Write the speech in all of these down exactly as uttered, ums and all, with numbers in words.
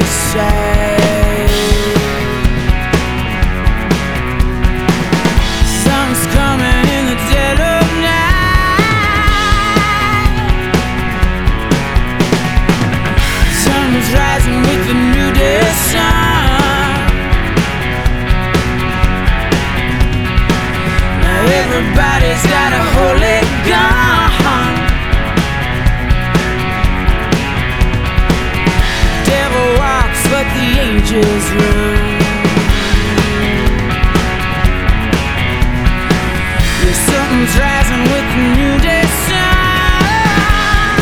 say. Sun's coming in the dead of night. Sun's rising with the new day sun. Now everybody's got a holy gun. But the angels run. Yeah, something's rising with the new day sun.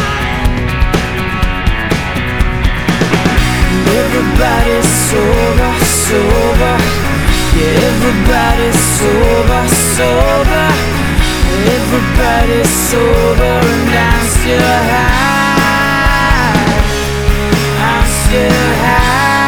Everybody's sober, sober. Yeah, everybody's sober, sober. Everybody's sober and I'm still high. I'm still high.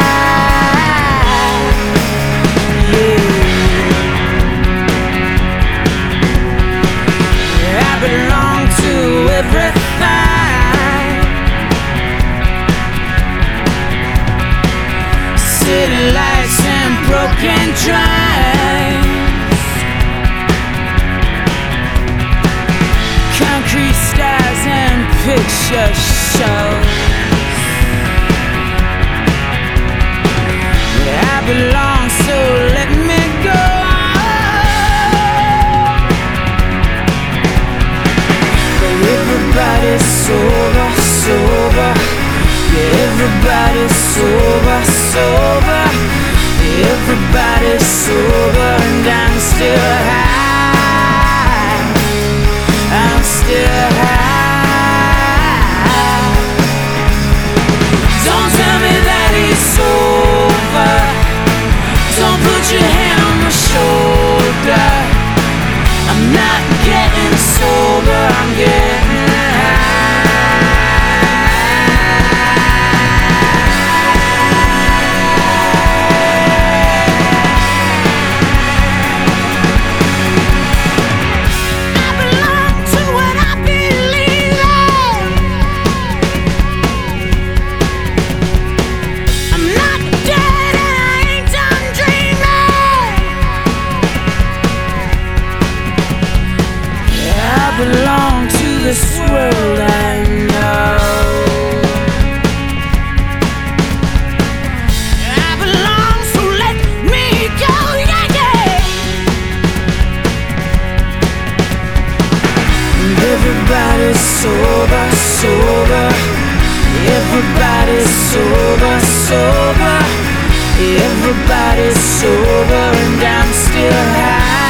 City lights and broken trains, concrete skies and picture shows. Yeah, I belong, so let me go. But everybody's sober, sober. Yeah, everybody's sober, sober. Yeah, everybody's sober and I'm still high. I'm still high. Don't tell me that he's sober. Don't put your hand on my shoulder. I'm not getting sober, I'm getting high. Belong to this world, I know. I belong, so let me go, yeah, yeah. Everybody's sober, sober. Everybody's sober, sober. Everybody's sober and I'm still high.